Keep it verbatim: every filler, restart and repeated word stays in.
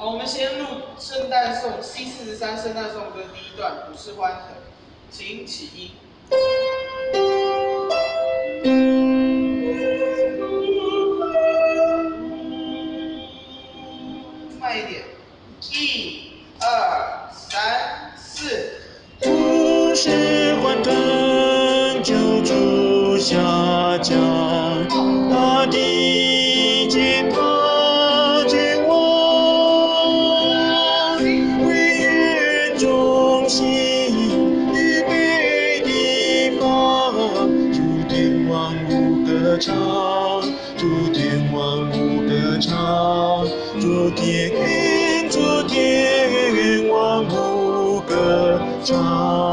好，我们先录圣诞颂 C 四十三圣诞颂歌第一段，普世欢腾，请起音。慢一点，一、二、三、四。 普世欢腾，救主下降，大地惊涛君王，为愿中心预备地方，诸天万物歌唱，诸天万物歌唱，诸天诸天万物歌唱。